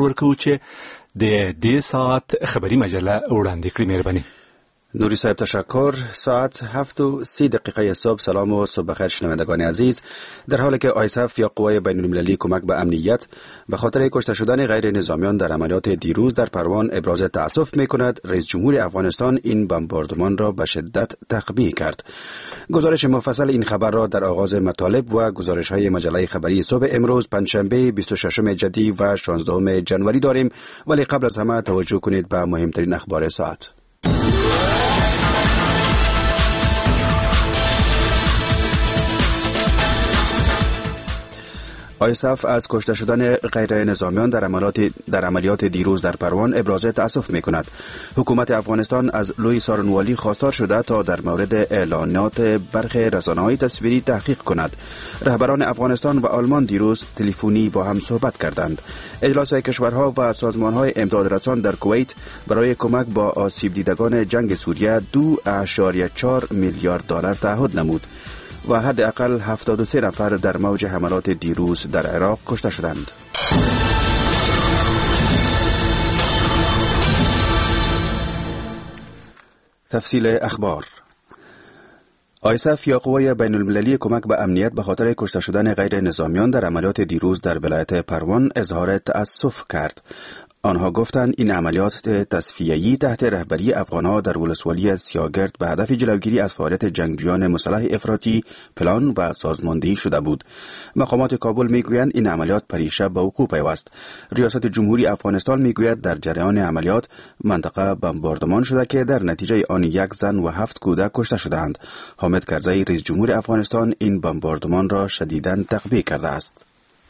ورکو چې د دې ساعت خبری مجله وړاندې کړې. مهرباني. نوری صاحب تشکر. ساعت 7:30 صبح. سلام و صبح بخیر شنوندگان عزیز. در حالی که آیسف یا قوای بین المللی کمک به امنیت به خاطر کشته شدن غیر نظامیان در عملیات دیروز در پروان ابراز تأسف می‌کند، رئیس جمهور افغانستان این بمباردمان را به شدت تقبیح کرد. گزارش مفصل این خبر را در آغاز مطالب و گزارش‌های مجله خبری صبح امروز پنجشنبه 26 جدی و 16 جنوری داریم، ولی قبل از همه توجه کنید به مهمترین اخبار ساعت. آیسف از کشته شدن غیر نظامیان در عملیات دیروز در پروان ابراز تأسف می کند. حکومت افغانستان از لوی سارنوالی خواستار شده تا در مورد اعلانات برخی رسانه‌های تصویری تحقیق کند. رهبران افغانستان و آلمان دیروز تلفنی با هم صحبت کردند. اجلاس کشورها و سازمان‌های امدادرسان در کویت برای کمک با آسیب دیدگان جنگ سوریه 2.4 میلیارد دلار تعهد نمود و حداقل 73 نفر در موج حملات دیروز در عراق کشته شدند. تفصیل اخبار. آیسف یا قوای بین المللی کمک به امنیت به خاطر کشته شدن غیر نظامیان در عملیات دیروز در ولایت پروان اظهار تأسف کرد. آنها گفتند این عملیات تصفیه‌ای تحت رهبری افغان‌ها در ولسوالی سیاگرد به هدف جلوگیری از فعالیت جنگجویان مسلح افراطی پلان و سازماندهی شده بود. مقامات کابل میگویند این عملیات پریشب به وقوع پیوست. ریاست جمهوری افغانستان میگوید در جریان عملیات منطقه بمباردمان شده که در نتیجه آن 1 زن و 7 کودک کشته شدند. حامد کرزی رئیس جمهور افغانستان این بمباردمان را شدیداً تقبیح کرده است.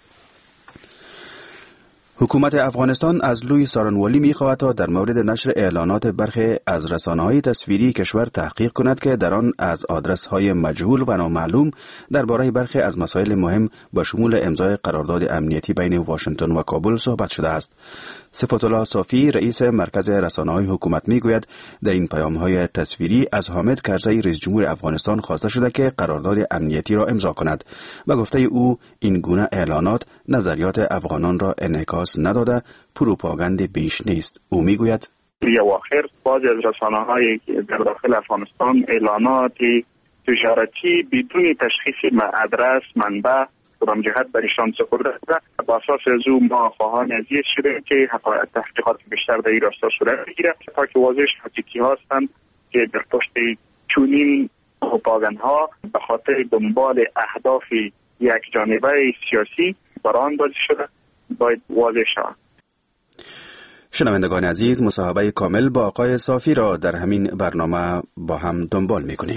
حکومت افغانستان از لوی سارنوالی می‌خواهد تا در مورد نشر اعلانات برخی از رسانه‌های تصویری کشور تحقیق کند که در آن از آدرس‌های مجهول و نامعلوم درباره برخی از مسائل مهم با شمول امضای قرارداد امنیتی بین واشنگتن و کابل صحبت شده است. صفت الله صافی رئیس مرکز رسانه‌های حکومت میگوید در این پیام‌های تصویری از حامد کرزی رئیس جمهور افغانستان خواسته شده که قرارداد امنیتی را امضا کند. به گفته او این گونه اعلانات نظریات افغانان را انعکاس نداده، پروپاگاند بیش نیست. او میگوید یا آخر بعضی از رسانه‌های در داخل افغانستان اعلانات تجارتی بدون تشخیص آدرس منبع کدام جهت برشان سپرده شده. با اساس از او ما خواهان عزیز شده که تحقیقات بیشتر در این راستا صورت بگیرد تا که واضح حقیقی هستند که در پشت چنین پروپاگاندها به خاطر دنبال اهداف یک جانبه سیاسی بران بازی شده باید واضح شود. شنوندگان عزیز، مصاحبه کامل با آقای صافی را در همین برنامه با هم دنبال می‌کنیم.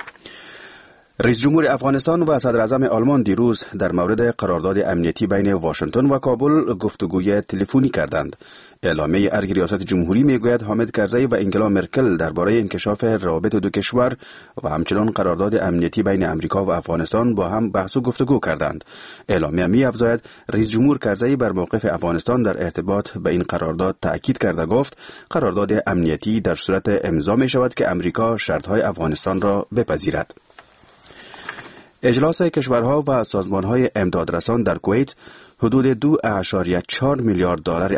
رئیس جمهور افغانستان و صدر اعظم آلمان دیروز در مورد قرارداد امنیتی بین واشنگتن و کابل گفتگوی تلفنی کردند. اعلامیه ارگ ریاست جمهوری میگوید حامد کرزی و انگلا مرکل درباره انکشاف روابط دو کشور و همچنان قرارداد امنیتی بین امریکا و افغانستان با هم بحث و گفتگو کردند. اعلامیه می‌افزاید رئیس جمهور کرزی بر موقف افغانستان در ارتباط به این قرارداد تأکید کرده گفت قرارداد امنیتی در صورت امضا می‌شود که امریکا شرط‌های افغانستان را بپذیرد. اجلاس کشورها و سازمان‌های امدادرسان در کویت حدود 2.4 میلیارد دلار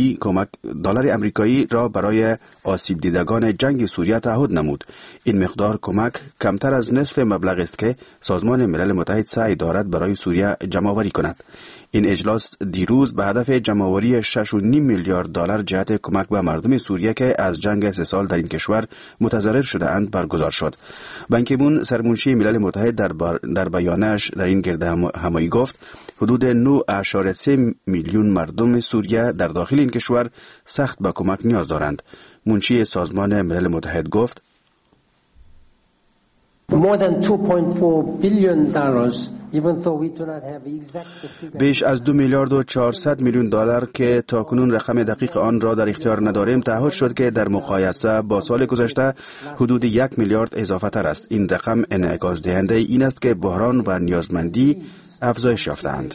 امریکایی را برای آسیب دیدگان جنگ سوریه تعهد نمود. این مقدار کمک کمتر از نصف مبلغ است که سازمان ملل متحد سعی دارد برای سوریه جمع‌آوری کند. این اجلاس دیروز به هدف جمع‌آوری 6.5 میلیارد دلار جهت کمک به مردم سوریه که از جنگ 3 سال در این کشور متضرر شده اند برگزار شد. بان کی مون سرمنشی ملل متحد در بیانش در این گرد همایی گفت حدود 9.3 میلیون مردم سوریه در داخل این کشور سخت به کمک نیاز دارند. منشی سازمان ملل متحد گفت بیش از 2 میلیارد و 400 میلیون دلار که تاکنون رقم دقیق آن را در اختیار نداریم تعهد شد که در مقایسه با سال گذشته حدود 1 میلیارد اضافه تر است. این رقم انعکاس دهنده این است که بحران و نیازمندی افزایش یافتند.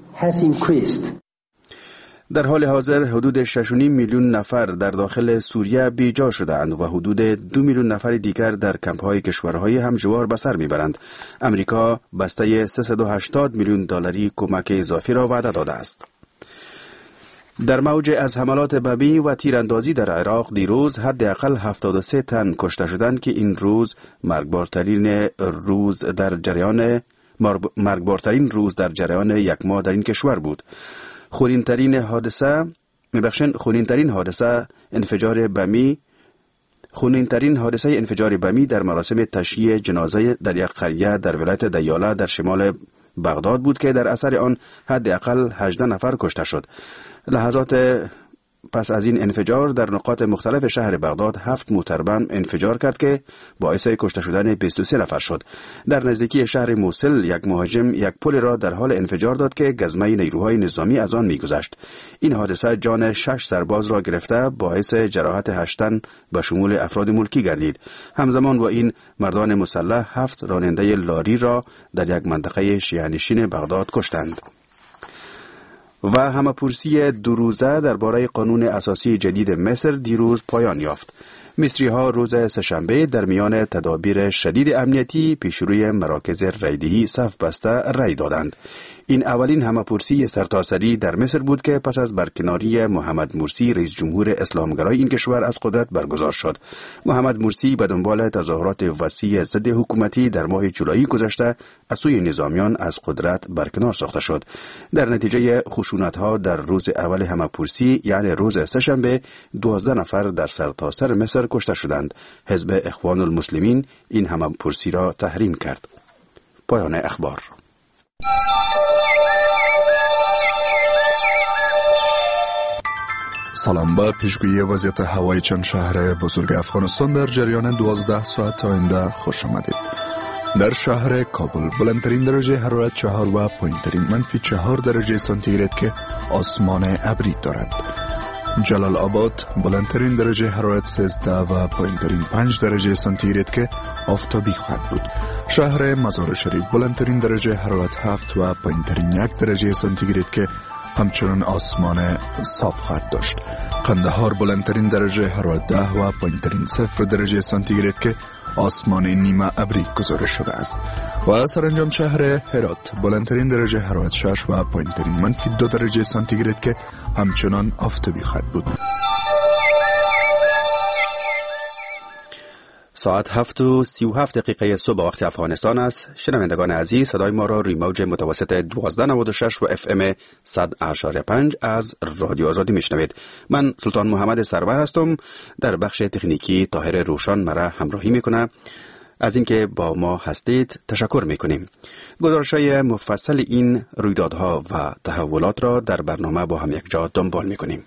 در حال حاضر حدود 6.5 میلیون نفر در داخل سوریه بیجا شده‌اند و حدود 2 میلیون نفر دیگر در کمپ‌های کشورهای همجوار به سر میبرند. امریکا بسته 380 میلیون دلاری کمک اضافی را وعده داده است. در موج از حملات بمی و تیراندازی در عراق دیروز حداقل 73 تن کشته شدند که این روز مرگبارترین روز در جریان یک ماه در این کشور بود. خونین‌ترین حادثه انفجار بمی در مراسم تشییع جنازه در یک قریه در ولایت دیاله در شمال بغداد بود که در اثر آن حداقل 18 نفر کشته شد. لحظات پس از این انفجار در نقاط مختلف شهر بغداد 7 موتر بم انفجار کرد که باعث کشته شدن 23 نفر شد. در نزدیکی شهر موصل یک مهاجم یک پل را در حال انفجار داد که گزمه نیروهای نظامی از آن می‌گذشت. این حادثه جان 6 سرباز را گرفته باعث جراحت 8 تن به شمول افراد ملکی گردید. همزمان با این مردان مسلح 7 راننده لاری را در یک منطقه شیعه‌نشین بغداد کشتند. و همه‌پرسی 2 روزه درباره قانون اساسی جدید مصر دیروز پایان یافت. مصری‌ها روز سه‌شنبه در میان تدابیر شدید امنیتی پیشروی مراکز رایدهی صف بسته رای دادند. این اولین همه‌پرسی سرتاسری در مصر بود که پس از برکناری محمد مرسی رئیس جمهور اسلامگرای این کشور از قدرت برگزار شد. محمد مرسی به دنبال تظاهرات وسیع ضد حکومتی در ماه جولای گذشته از سوی نظامیان از قدرت برکنار ساخته شد. در نتیجه خشونت‌ها در روز اول همه‌پرسی یعنی روز سه‌شنبه 12 نفر در سرتاسر مصر کشته شدند. حزب اخوان المسلمین این همه‌پرسی را تحریم کرد. پایان اخبار. سلام. با پیشگویی وضعیت هوایی چند شهر بزرگ افغانستان در جریان 12 ساعت آینده خوش آمدید. در شهر کابل بلندترین درجه حرارت 4 و پایینترین -4 درجه سانتیگراد که آسمان ابری دارد. جلال آباد بلندترین درجه حرارت 13 و پایینترین 5 درجه سانتیگراد که آفتابی خواهد بود. شهر مزار شریف بلندترین درجه حرارت 7 و پایینترین 1 درجه سانتیگراد که همچنان آسمان صاف خواهد داشت. قندهار بلندترین درجه حرارت 10 و پایینترین 0 درجه سانتیگراد که آسمان نیمه ابری گزارش شده است. و سرانجام شهر هرات بلندترین درجه حرارت 6 و پایینترین -2 درجه سانتیگراد که همچنان آفتابی خواهد بود. ساعت 7:37 صبح وقت افغانستان است. شنوندگان عزیز، صدای ما را روی موج متوسط 1296 و FM 100.5 از رادیو آزادی میشنوید. من سلطان محمد سرور هستم. در بخش تکنیکی طاهر روشان مرا همراهی میکنه. از اینکه با ما هستید تشکر میکنیم. گزارش‌های مفصل این رویدادها و تحولات را در برنامه با هم یک جا دنبال میکنیم.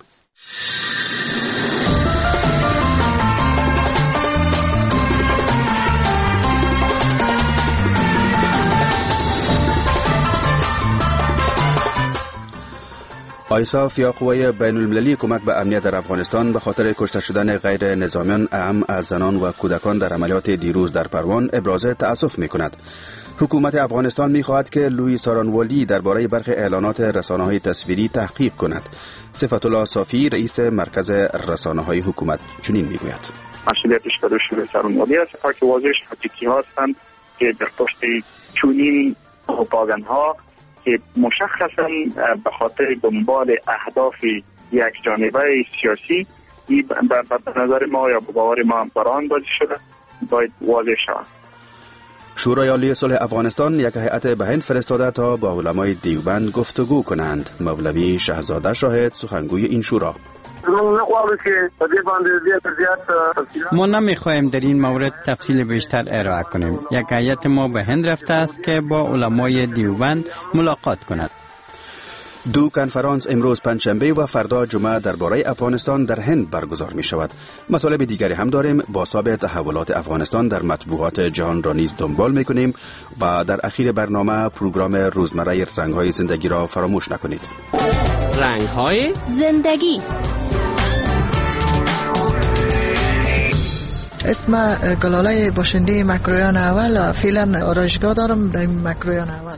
آیساف یا قوای بین المللی کمک به امنیت در افغانستان به خاطر کشته شدن غیر نظامیان اعم از زنان و کودکان در عملیات دیروز در پروان ابراز تأسف می‌کند. حکومت افغانستان می‌خواهد که لویی سارانوالی درباره برخی اعلانات رسانه‌های تصویری تحقیق کند. صفت الله صافی رئیس مرکز رسانه‌های حکومت چنین می‌گوید: مسئولیتش به دوش لویی سارانوالی است که واضح حقیقی هستند که در پشت چنین پروپاگاندها که مشخصا به خاطر دنبال اهداف یک جانبه سیاسی به نظر ما یا به باور ما بران بازی شده باید واضح شود. شورای عالی صلح افغانستان یک هیئت به هند فرستاده تا با علمای دیوبند گفتگو کنند. مولوی شهزاده شاهد سخنگوی این شورا: ما نمیخواهیم در این مورد تفصیل بیشتر ارائه کنیم. یک هیئت ما به هند رفته است که با علمای دیوبند ملاقات کند. 2 کنفرانس امروز پنجشنبه و فردا جمعه درباره افغانستان در هند برگزار می شود. مطالب دیگری هم داریم. با سابق تحولات افغانستان در مطبوعات جهان را نیز دنبال می کنیم و در اخیر برنامه پروگرام روزمره رنگ‌های زندگی را فراموش نکنید. رنگ‌های زندگی. اسم گلاله باشنده مکرویان اول، فعلا آرایشگاه دارم در مکرویان اول.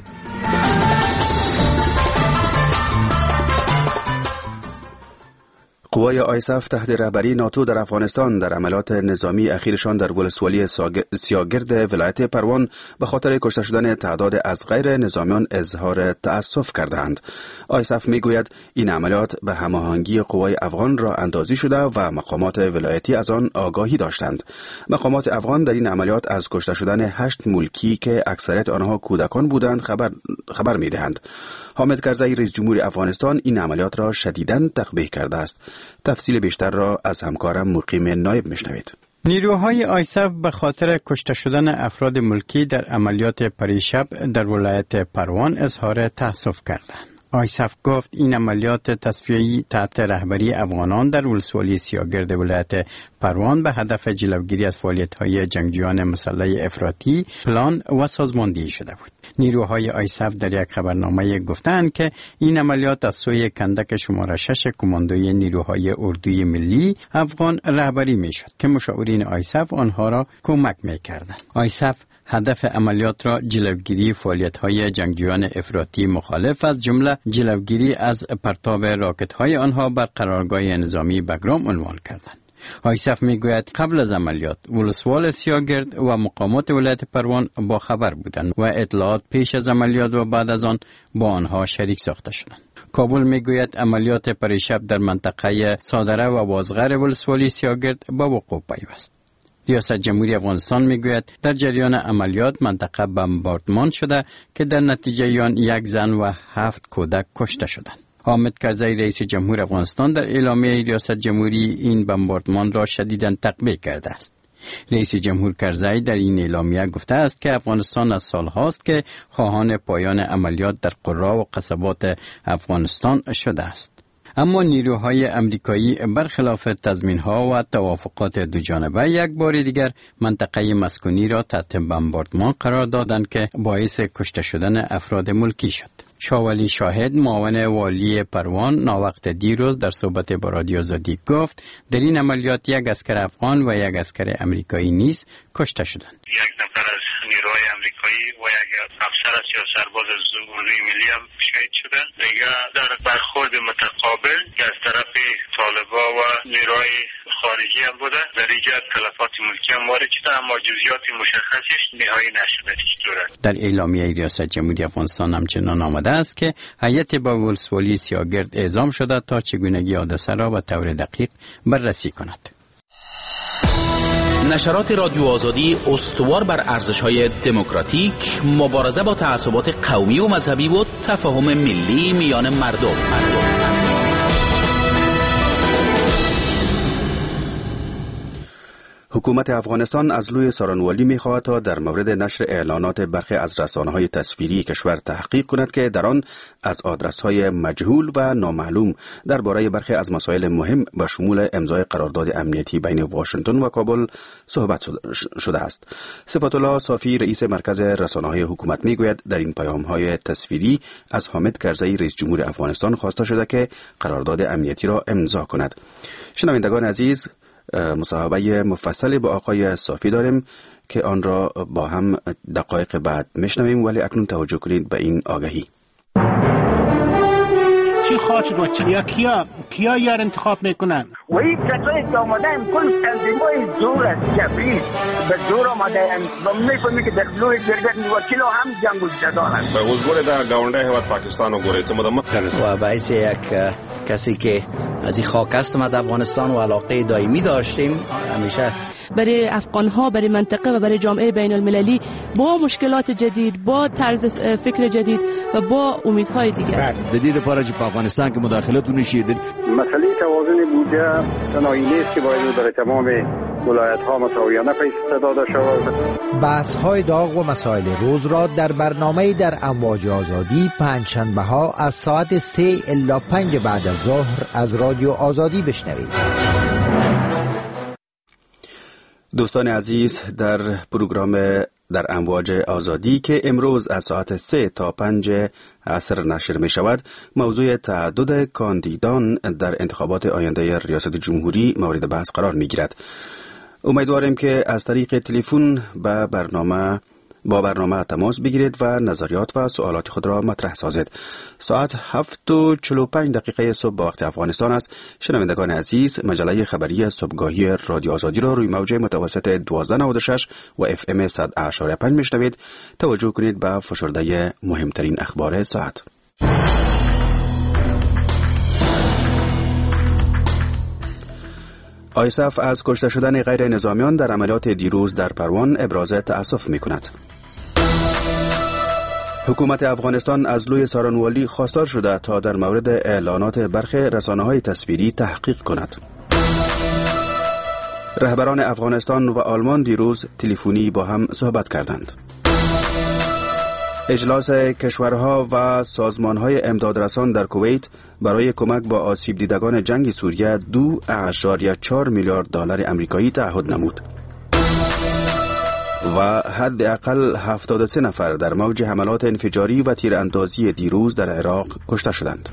قوای آیسف تحت رهبری ناتو در افغانستان در عملیات نظامی اخیرشان در ولسوالی سیاگرد ولایت پروان به خاطر کشته شدن تعداد از غیر نظامیان اظهار تأسف کردند. آیسف میگوید این عملیات به هماهنگی قوای افغان را اندازی شده و مقامات ولایتی از آن آگاهی داشتند. مقامات افغان در این عملیات از کشته شدن 8 ملکی که اکثریت آنها کودکان بودند خبر میدهند. حامد کرزی رئیس جمهور افغانستان این عملیات را شدیداً تقبیح کرده است. تفصیل بیشتر را از همکارم مقیم نایب میشنوید. نیروهای آیسف به خاطر کشته شدن افراد ملکی در عملیات پریشب در ولایت پروان اظهار تأسف کردند. آیسف گفت این عملیات تصفیه‌ای تحت رهبری افغانان در ولسوالی سیاگرد ولایت پروان به هدف جلوگیری از فعالیت‌های جنگجویان مسلح افراطی پلان و سازماندهی شده بود. نیروهای آیسف در یک خبرنامه گفتند که این عملیات از سوی کندک شماره 6 کماندوی نیروهای اردوی ملی افغان رهبری می‌شد که مشاورین آیسف آنها را کمک می‌کردند. آیسف هدف عملیات را جلوگیری فعالیت‌های جنگجویان افراطی مخالف از جمله جلوگیری از پرتاب راکت‌های آنها بر قرارگاه نظامی بگرام عنوان کردند. آیسف میگوید قبل از عملیات ولسوال سیاگرد و مقامات ولایت پروان با خبر بودند و اطلاعات پیش از عملیات و بعد از آن با آنها شریک ساخته شدند. کابل میگوید عملیات پریشب در منطقه صادره و بازغر ولسوالی سیاگرد با وقوع پیوست. ریاست جمهوری افغانستان میگوید در جریان عملیات منطقه بمباردمان شده که در نتیجه آن 1 زن و 7 کودک کشته شدند. حامد کرزی رئیس جمهور افغانستان در اعلامیه ریاست جمهوری این بمباردمان را شدیداً تقبیح کرده است. رئیس جمهور کرزی در این اعلامیه گفته است که افغانستان از سالهاست که خواهان پایان عملیات در قرا و قصبات افغانستان شده است. اما نیروهای امریکایی برخلاف تضمین‌ها و توافقات دوجانبه یک بار دیگر منطقه مسکونی را تحت بمباردمان قرار دادند که باعث کشته شدن افراد ملکی شد. شاولی شاهد معاون والی پروان ناوقت دیروز در صحبت با رادیو آزادی گفت در این عملیات 1 اسکر افغان و 1 اسکر امریکایی نیز کشته شدند. 1 نفر از نیروهای امریکایی و 1 افسر از یا سرباز از اردوی ملی هم شهید شدند. دیگه در برخورد متقابل که از طرف طالبا و نیروهای خارجی هم بوده در ایجاد تلفات ملکی هم وارد شده، اما جزئیات مشخصش نهایی نشده. در اعلامیه ریاست جمهوری افغانستان همچنان آمده است که هیئت با ولسوالی سیاگرد اعزام شده تا چگونگی حادثه را به طور دقیق بررسی کند. نشرات رادیو آزادی استوار بر ارزش‌های دموکراتیک، مبارزه با تعصبات قومی و مذهبی و تفاهم ملی میان مردم. حکومت افغانستان از لوی سارانوالی می‌خواهد تا در مورد نشر اعلانات برخی از رسانه‌های تصویری کشور تحقیق کند که در آن از آدرس‌های مجهول و نامعلوم درباره برخی از مسائل مهم به شمول امضای قرارداد امنیتی بین واشنگتن و کابل صحبت شده است. صفات الله صافی رئیس مرکز رسانه‌های حکومت میگوید در این پیام‌های تصویری از حامد کرزی رئیس جمهور افغانستان خواسته شده که قرارداد امنیتی را امضا کند. شنوندگان عزیز، مصاحبه مفصلی با آقای صافی داریم که آن را با هم دقایق بعد میشنویم، ولی اکنون توجه کنید به این آگهی. چی خواهد شد و کیا یار انتخاب میکنن؟ و این کسایی که آمده هم کل تنظیمای زور است، جبری به زور آمده هم و میفهمی که در لوی گردن وکیل هم جنگ و جدال است. به حضور در گاونده هیواد پاکستان و گوریت و باعث یک کسی که از این خاک هستم از افغانستان و علاقه دائمی داشتیم همیشه برای افغان‌ها، برای منطقه و برای جامعه بین المللی با مشکلات جدید، با طرز فکر جدید و با امیدهای دیگر. جدید پارچ په افغانستان کې مداخلتونه شید. مسئله توازن بودجه تنهایی نیست که باید برای تمام ولایت‌ها مساویانه پیش داده شود. بحث‌های داغ و مسائل روز را در برنامه در امواج آزادی پنجشنبه‌ها از ساعت 3 الی 5 بعد از ظهر از رادیو آزادی بشنوید. دوستان عزیز، در پروگرام در امواج آزادی که امروز از ساعت 3 تا 5 عصر نشر می شود، موضوع تعدد کاندیدان در انتخابات آینده ریاست جمهوری مورد بحث قرار می گیرد. امیدواریم که از طریق تلفن به برنامه با برنامه تماس بگیرید و نظریات و سوالات خود را مطرح سازید. ساعت 7:45 صبح با وقت افغانستان است. شنوندگان عزیز، مجله خبری صبحگاهی رادیو آزادی را روی موج متوسط 1296 و FM 100.5 میشنوید. توجه کنید به فشرده مهمترین اخبار ساعت. آیسف از کشته شدن غیر نظامیان در عملیات دیروز در پروان ابراز تأسف می کند. حکومت افغانستان از لوی سارنوالی خواستار شده تا در مورد اعلانات برخی رسانه‌های تصویری تحقیق کند. رهبران افغانستان و آلمان دیروز تلفنی با هم صحبت کردند. اجلاس کشورها و سازمانهای امدادرسان در کویت برای کمک با آسیب دیدگان جنگ سوریه 2.4 میلیارد دلار آمریکایی تعهد نمود. و حداقل 73 نفر در موج حملات انفجاری و تیراندازی دیروز در عراق کشته شدند.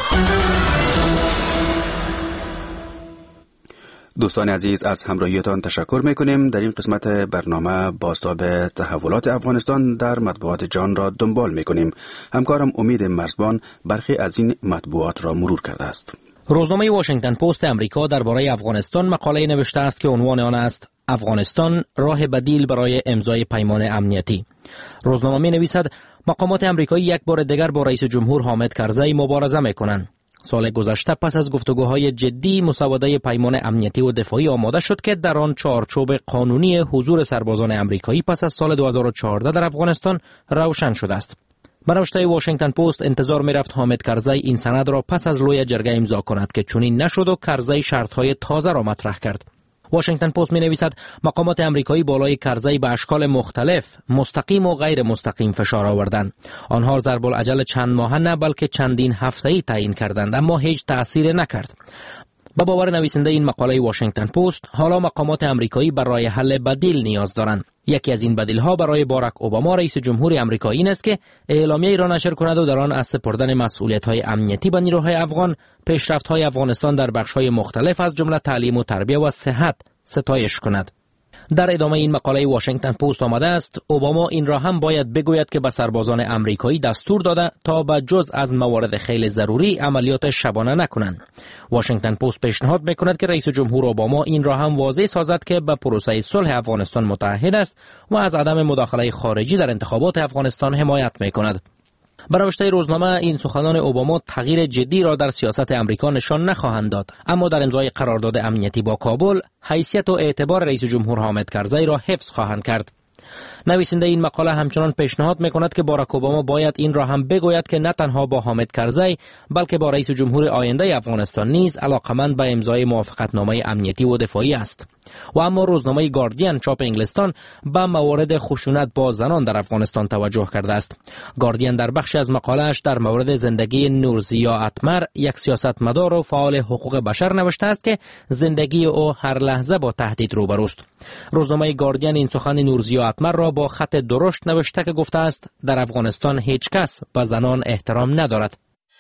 دوستان عزیز، از همراهیتان تشکر میکنیم. در این قسمت برنامه بازتاب تحولات افغانستان در مطبوعات جهان را دنبال میکنیم. همکارم امید مرزبان برخی از این مطبوعات را مرور کرده است. روزنامه واشنگتن پست امریکا درباره افغانستان مقاله نوشته است که عنوان آن است افغانستان راه بدیل برای امضای پیمان امنیتی. روزنامه می نویسد مقامات امریکایی یک بار دیگر با رئیس جمهور حامد کرزی مبارزه میکنند. سال گذشته پس از گفتگوهای جدی مسوده پیمان امنیتی و دفاعی آماده شد که در آن چارچوب قانونی حضور سربازان امریکایی پس از سال 2014 در افغانستان روشن شده است. به نوشته واشنگتن پست انتظار می‌رفت حامد کرزی این سند را پس از لوی جرگه امضا کند که چنین نشد و کرزی شرط‌های تازه را مطرح کرد. واشنگتن پست می‌نویسد مقامات امریکایی بالای کرزی به اشکال مختلف مستقیم و غیر مستقیم فشار آوردند. آنها ضرب العجل چند ماهه نه بلکه چندین هفته‌ای تعیین کردند، اما هیچ تأثیر نکرد. به باور نویسنده این مقاله واشنگتن پست، حالا مقامات امریکایی برای حل بدیل نیاز دارند. یکی از این بدیل‌ها برای باراک اوباما رئیس جمهور آمریکایی این است که اعلامیه‌ای را نشر کند و در آن از سپردن مسئولیت‌های امنیتی به نیروهای افغان، پیشرفت‌های افغانستان در بخش‌های مختلف از جمله تعلیم و تربیت و صحت ستایش کند. در ادامه این مقاله واشنگتن پست آمده است اوباما این را هم باید بگوید که به سربازان امریکایی دستور داده تا به جز از موارد خیلی ضروری عملیات شبانه نکنند. واشنگتن پست پیشنهاد میکند که رئیس جمهور اوباما این را هم واضح سازد که به پروسه صلح افغانستان متعهد است و از عدم مداخله خارجی در انتخابات افغانستان حمایت میکند. به نوشته روزنامه این سخنان اوباما تغییر جدی را در سیاست امریکا نشان نخواهند داد، اما در امضای قرارداد امنیتی با کابل حیثیت و اعتبار رئیس جمهور حامد کرزی را حفظ خواهند کرد. نویسنده این مقاله همچنان پیشنهاد میکند که باراک اوباما باید این را هم بگوید که نه تنها با حامد کرزی بلکه با رئیس جمهور آینده افغانستان نیز علاقمند به امضای موافقتنامه امنیتی و دفاعی است. و اما روزنامه گاردین چاپ انگلستان به موارد خشونت با زنان در افغانستان توجه کرده است. گاردین در بخشی از مقاله‌اش در مورد زندگی نورزیا اتمر، یک سیاستمدار و فعال حقوق بشر نوشته است که زندگی او هر لحظه با تهدید روبروست. روزنامه گاردین این سخن نورزیا اتمر را با خط درشت نوشته که گفته است در افغانستان هیچ کس به زنان احترام ندارد.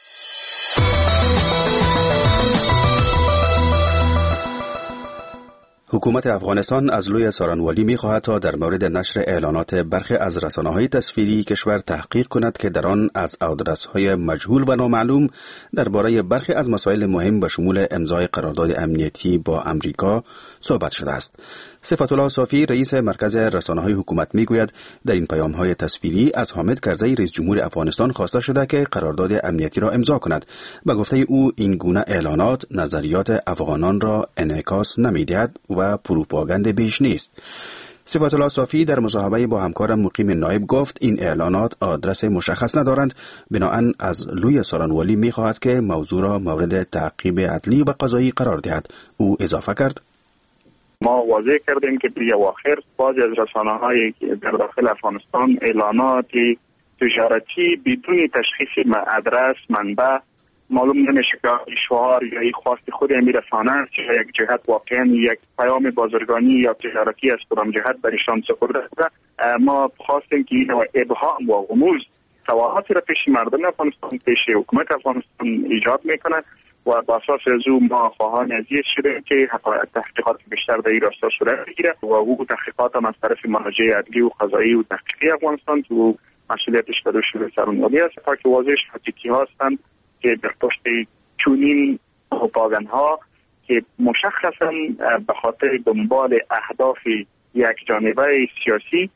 حکومت افغانستان از لوی سارنوالی می‌خواهد تا در مورد نشر اعلانات برخی از رسانه‌های تصویری کشور تحقیق کند که در آن از آدرس‌های مجهول و نامعلوم درباره برخی از مسائل مهم به شمول امضای قرارداد امنیتی با امریکا صحبت شده است. صفت الله صافی رئیس مرکز رسانه‌های حکومت میگوید در این پیام‌های تصویری از حامد کرزی رئیس جمهور افغانستان خواسته شده که قرارداد امنیتی را امضا کند. به گفته او این گونه اعلانات نظریات افغانان را انعکاس نمی‌دهد و پروپاگاند بیش نیست. صفت الله صافی در مصاحبه با همکارم مقیم نایب گفت این اعلانات آدرس مشخص ندارند، بنابراین از لوی سارنوالی می‌خواهد که موضوع را مورد تعقیب عدلی و قضایی قرار دهد. او اضافه کرد: ما واضح کردیم که در اواخر بعضی از رسانه‌های در داخل افغانستان اعلانات تجارتی بدون تشخیص آدرس منبع معلوم نمیشه که اشعار یا خواست خود امیر رسانه است که یک جهت واقعا یک پیام بازرگانی یا تجارتی از کدام جهت برایشان سپرده شده. ما خواستیم که این ابهام و غموض سوالاتی را پیش مردم افغانستان، پیش حکومت افغانستان ایجاد میکنه و با اساس از او ما خواهان عزیز شدیم که تحقیقات بیشتر در این راستا صورت بگیره و او تحقیقات هم از طرف مناجع عدلی و قضایی و تحقیقی افغانستان که او مسئولیتش به دوش سرانوالی است تا که واضح حقیقی هستند که در پشت چونین پروپاگاندها که مشخصا به خاطر دنبال اهداف یک جانبه سیاسی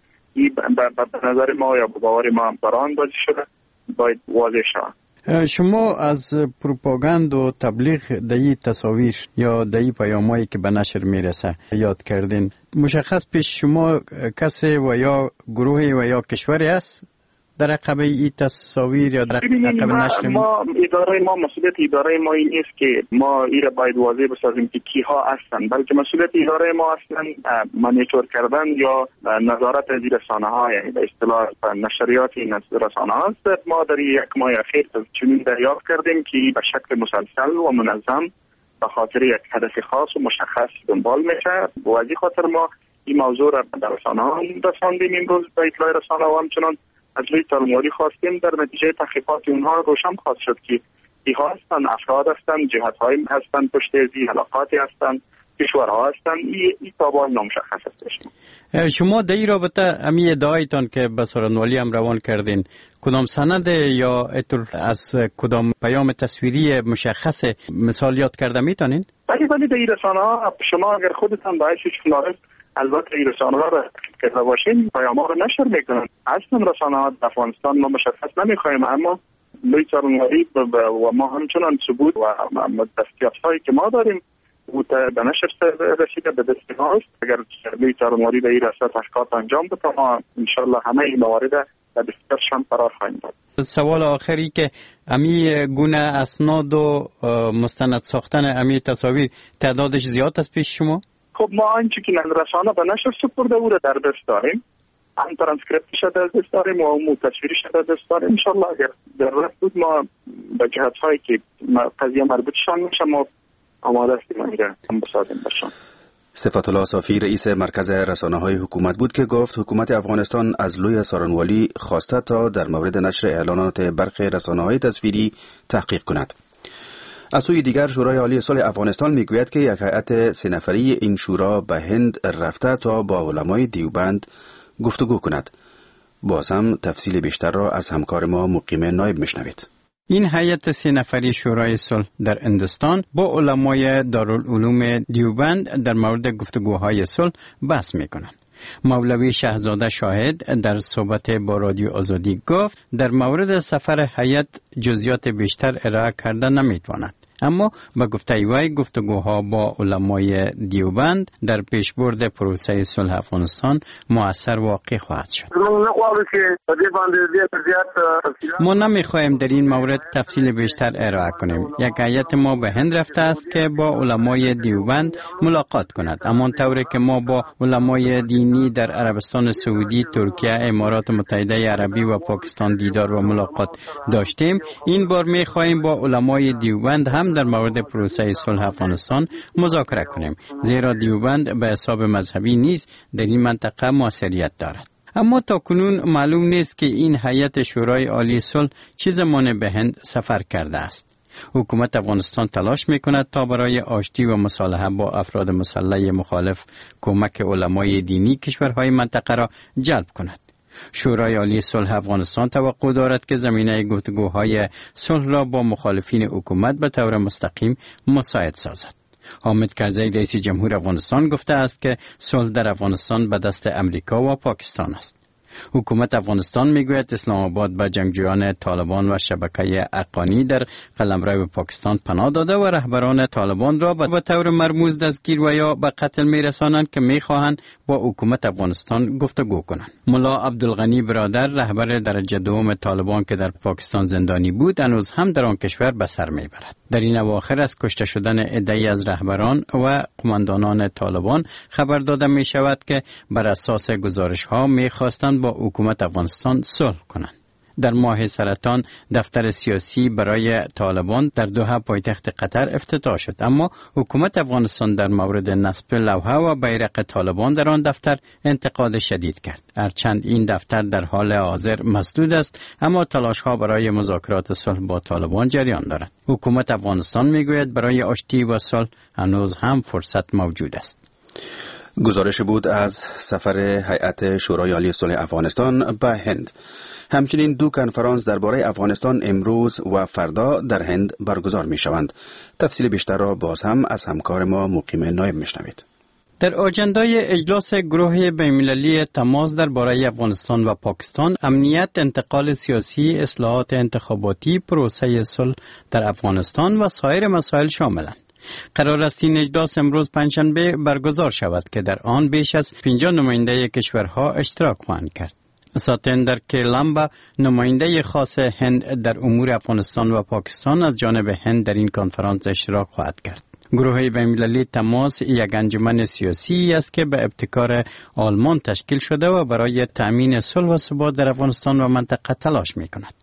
به نظر ما یا به باور ما بران بازی شده باید واضح شود. شما از پروپاگاند و تبلیغ دهی تصاویر یا دهی پیامایی که به نشر میرسه یاد کردین. مشخص پیش شما کسی و یا گروهی و یا کشوری است در عقب این تصاویر یا در عقب نشر ما مسئولیت اداره ما این نیست که ما این را باید واضح بسازیم که کیها هستند، بلکه مسئولیت اداره ما هستند مانیتور کردن یا نظارت از رسانه ها، یعنی به اصطلاح نشریات این رسانه ها است. ما در یک ماه اخیر چنین دریافت کردیم که به شکل مسلسل و منظم به خاطر یک هدف خاص و مشخص دنبال میشه و از این خاطر ما این موضوع را در رسانه ها رساندیم. امروز به اطلاع رسانه ها همچنان از لوی سالمواری خواستیم در نتیجه تحقیقات اونها روشن خواهد شد که ایها هستند، افراد هستند، جهت‌هایی هستند، پشت ازی علاقاتی هستند، کشورها هستند. این تابع نامشخص هستش. شما در این رابطه امی ادعایتان که به سرانوالی هم روان کردین کدام سند یا از کدام پیام تصویری مشخص مثال یاد کرده میتونین؟ بله در این رسانه ها شما اگر خودتان باید ژورنالیست البته این رسانه ها را که باشین پیام ها را نشر میکنن. اصلا رسانه ها در افغانستان ما مشخص نمیخوایم، اما لوی سرانواری و ما همچنان ثبوت و دستیافت هایی که ما داریم او به نشر رسیده به دست ماست. اگر لوی سرانواری به این راستا تحقیقات انجام بده ما انشالله همه این موارد در دسترسشان قرار خواهیم داد. سوال آخری که امی گونه اسناد و مستند ساختن امی تصاویر تعدادش زیاد است پیش شما؟ خب ما آنچه که رسانه به نشر سپرده او را در دست داریم، هم ترانسکریپتش در دست داریم و هم تصویرش در دست داریم. انشالله اگر ضرورت بود ما به جهت هایی که قضیه مربوطشان میشه ما آماده هستیم ما میره هم بسازیم برشان. صفت الله صافی رئیس مرکز رسانه های حکومت بود که گفت حکومت افغانستان از لوی سارنوالی خواسته تا در مورد نشر اعلانات برخی رسانه های تصویری تحقیق کند. از سوی دیگر شورای عالی صلح افغانستان میگوید که یک هیئت 3 نفری این شورا به هند رفته تا با علمای دیوبند گفتگو کند. باز هم تفصیل بیشتر را از همکار ما مقیم نایب میشنوید. این هیئت 3 نفری شورای صلح در هندوستان با علمای دارالعلوم دیوبند در مورد گفتگوهای صلح بحث میکنند. مولوی شهزاده شاهد در صحبت با رادیو آزادی گفت در مورد سفر هیئت جزئیات بیشتر ارائه کرده نمیتواند، اما به گفته وی گفتگوها با علمای دیوبند در پیشبرد پروسه صلح افغانستان مؤثر واقع خواهد شد. ما نمیخواهیم در این مورد تفصیل بیشتر ارائه کنیم. یک هیئت ما به هند رفته است که با علمای دیوبند ملاقات کند. اما طوری که ما با علمای دینی در عربستان سعودی، ترکیه، امارات متحده عربی و پاکستان دیدار و ملاقات داشتیم، این بار میخواهیم با علمای دیوبند هم در مورد پروسه صلح افغانستان مذاکره کنیم، زیرا دیوبند به حساب مذهبی نیز در این منطقه موثریت دارد. اما تاکنون معلوم نیست که این هیئت شورای عالی صلح چه زمان به هند سفر کرده است. حکومت افغانستان تلاش میکند تا برای آشتی و مصالحه با افراد مسلح مخالف کمک علمای دینی کشورهای منطقه را جلب کند. شورای عالی صلح افغانستان توقع دارد که زمینه گفتگوهای صلح را با مخالفین حکومت به طور مستقیم مساعد سازد. حامد کرزی رئیس جمهور افغانستان گفته است که صلح در افغانستان به دست امریکا و پاکستان است. حکومت افغانستان میگوید اسلام آباد به جنگجویان طالبان و شبکه حقانی در قلمرو پاکستان پناه داده و رهبران طالبان را به طور مرموز دستگیر و یا به قتل میرسانند که میخواهند با حکومت افغانستان گفتگو کنند. ملا عبدالغنی برادر رهبر درجه دوم طالبان که در پاکستان زندانی بود هنوز هم در آن کشور به سر میبرد. در این اواخر از کشته شدن عده‌ای از رهبران و قماندانان طالبان خبر داده می شود که بر اساس گزارش ها می خواستند با حکومت افغانستان صلح کنند. در ماه سرطان دفتر سیاسی برای طالبان در دوحه پایتخت قطر افتتاح شد، اما حکومت افغانستان در مورد نصب لوحه و بیرق طالبان در آن دفتر انتقاد شدید کرد. هرچند این دفتر در حال حاضر مسدود است، اما تلاش‌ها برای مذاکرات صلح با طالبان جریان دارد. حکومت افغانستان میگوید برای آشتی و صلح هنوز هم فرصت موجود است. گزارش بود از سفر هیئت شورای عالی صلح افغانستان به هند. همچنین 2 کنفرانس درباره افغانستان امروز و فردا در هند برگزار می شوند. تفصیل بیشتر را باز هم از همکار ما مقیم نایب میشنوید. در آجندای اجلاس گروه بین‌المللی تماس درباره افغانستان و پاکستان، امنیت، انتقال سیاسی، اصلاحات انتخاباتی، پروسه صلح در افغانستان و سایر مسائل شاملند. قرار است این اجلاس امروز پنجشنبه برگزار شود که در آن بیش از 50 نماینده کشورها اشتراک خواهند کرد. ساتیندر کیلامبا، نماینده خاص هند در امور افغانستان و پاکستان، از جانب هند در این کنفرانس اشتراک خواهد کرد. گروه بین‌المللی تماس یک انجمن سیاسی است که به ابتکار آلمان تشکیل شده و برای تأمین صلح و ثبات در افغانستان و منطقه تلاش می‌کند.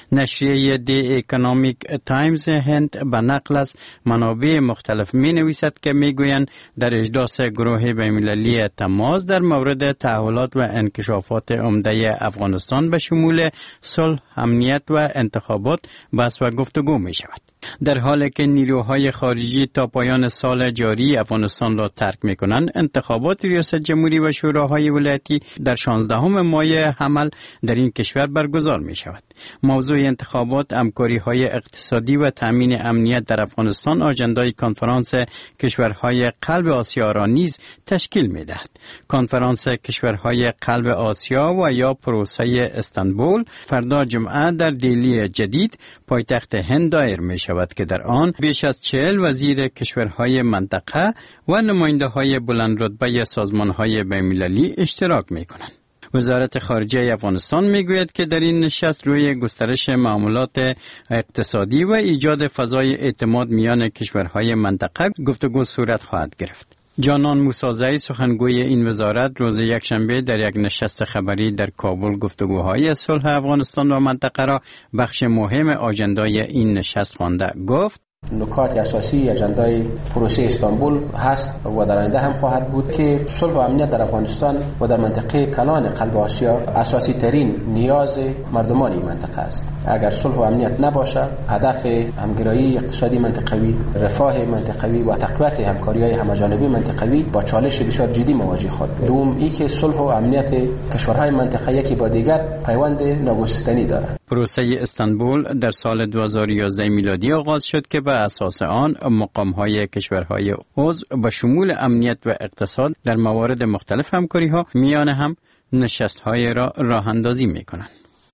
نشریه دی اکونومیک تایمز هند به نقل از منابع مختلف می نویسد که می گویند در اجلاس گروه بین‌المللی تماس در مورد تحولات و انکشافات عمده افغانستان به شمول صلح، امنیت و انتخابات بحث و گفتگو می شود. در حالی که نیروهای خارجی تا پایان سال جاری افغانستان را ترک می کنند، انتخابات ریاست جمهوری و شوراهای ولایتی در 16 مای حمل در این کشور برگزار می شود. موضوع انتخابات، همکاری‌های اقتصادی و تامین امنیت در افغانستان آجندای کنفرانس کشورهای قلب آسیا را نیز تشکیل می‌دهد. کنفرانس کشورهای قلب آسیا و یا پروسه استانبول فردا جمعه در دهلی جدید پایتخت هند دایر می‌شود که در آن بیش از 40 وزیر کشورهای منطقه و نماینده‌های بلندرتبه سازمان‌های بین‌المللی اشتراک می‌کنند. وزارت خارجه افغانستان میگوید که در این نشست روی گسترش معاملات اقتصادی و ایجاد فضای اعتماد میان کشورهای منطقه گفتگو صورت خواهد گرفت. جانان موسازی، سخنگوی این وزارت، روز یکشنبه در یک نشست خبری در کابل گفتگوهای صلح افغانستان و منطقه را بخش مهم آجندای این نشست خوانده گفت: نکات اساسی اجندای پروسه استانبول هست و در آینده هم خواهد بود که صلح و امنیت در افغانستان و در منطقه کلان قلب آسیا اساسی ترین نیاز مردمان این منطقه است. اگر صلح و امنیت نباشه، هدف همگرایی اقتصادی منطقوی، رفاه منطقوی و تقویت همکاری‌های همجانبه منطقوی با چالش بسیار جدی مواجه خواهد. دوم ای که صلح و امنیت کشورهای منطقه یکی با دیگر پیوند ناگسستنی دارد. پروسه استانبول در سال 2011 میلادی آغاز شد که به اساس آن مقام‌های کشورهای عضو به شمول امنیت و اقتصاد در موارد مختلف همکاری‌ها میان هم نشست‌های را راه‌اندازی می‌کنند.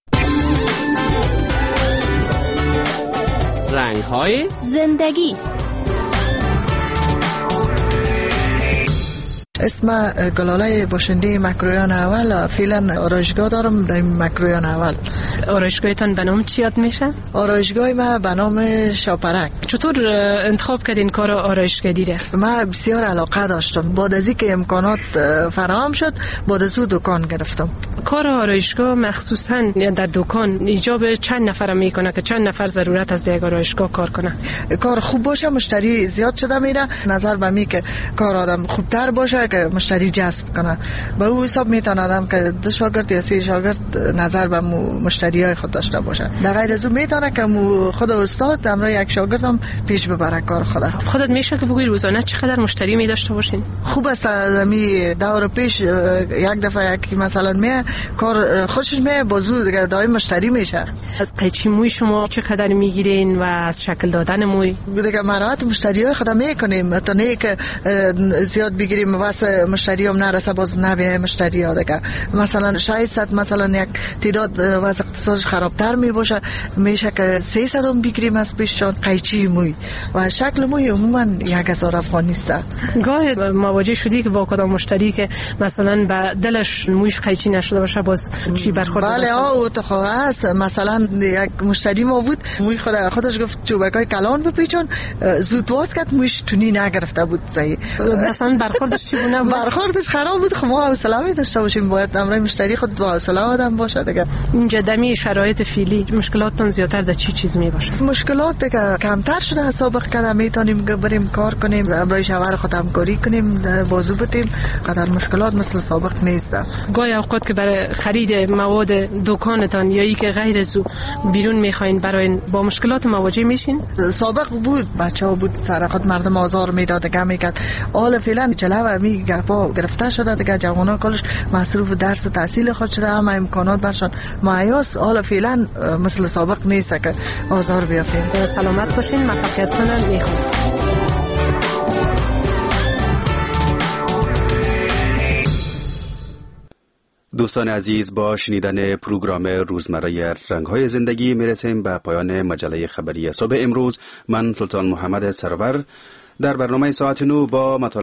رنگ‌های زندگی. اسم گلاله باشنده مکرویان اول، فعلا آرایشگاه دارم در مکرویان اول. آرایشگاهتان به نام چی یاد میشه؟ آرایشگاه ما به نام شاپرک. چطور انتخاب کردین کار آرایشگری را؟ من بسیار علاقه داشتم. بعد از اینکه امکانات فراهم شد، بعد از دکان گرفتم. کار آرایشگاه مخصوصا در دکان ایجاب چند نفر میکنه که چند نفر ضرورت از یک آرایشگاه کار کنه؟ کار خوب باشه، مشتری زیاد شده میره. نظر به می که کار آدم خوبتر باشه که مشتری جذب کنه. به او حساب میتونه آدم که 2 شاگرد یا 3 شاگرد نظر به مشتریای خود داشته باشه. در غیر از اون میتونه که خود استاد امرای یک شاگرد هم پیش ببره کار خودت میشه که بگوی روزانه چقدر مشتری می داشته باشین؟ خوب است. می دور پیش یک دفعه یکی مثلا می کار خوشش می بازو دیگه دائم مشتری میشه. از قیچی موی شما چقدر میگیرین و از شکل دادن موی؟ دیگه مراحت مشتریای خود میکنیم تا نه که زیاد بگیریم واسه مشتری هم نرسه باز نبیه مشتری ها دیگه. مثلا 600 مثلا یک تعداد واسه اقتصادش خرابتر می باشه، میشه که 300 هم بگیریم از پیششان. قیچی موی و شکل موی عموما 1000 افغانی است. گاهی مواجه شدی که با کدام مشتری که مثلا به دلش مویش قیچی نشده نشده باشه باز چی برخورد بله او تو است. مثلا یک مشتری ما بود موی خودش گفت چوبکای کلان بپیچون زود واس کرد مویش تونی نگرفته بود زی مثلا برخوردش چگونه بود؟ برخوردش خراب بود. خب ما حوصله داشته باشیم باید امروز مشتری خود با حوصله آدم باشه دیگه. اینجا دمی شرایط فعلی مشکلاتتون زیاتر در چی چیز می باشه؟ مشکلات دیگه کمتر شده سابق کردم میتونیم بریم کار کنیم امروز شوهر خود همکاری کنیم بازو بتیم قدر مشکلات مثل سابق نیست. گاهی اوقات که برای خرید مواد دکانتان یا ای که غیر از بیرون میخواین برای با مشکلات مواجه میشین؟ سابق بود بچه‌ها بود سر خود مردم آزار میداد دیگه میکرد. حالا فعلا جلو می گپا گرفته شده دیگه جوانان کلش مصروف درس و تحصیل خود شده همه امکانات برشان مهیاست. حالا فعلا مثل سابق نیست که آزار بیافته. سلامت باشین موفقیتتون میخوام. دوستان عزیز با شنیدن پروگرام روزمره رنگ‌های زندگی میرسیم به پایان مجله خبری صبح امروز. من سلطان محمد سرور در برنامه ساعت 9 با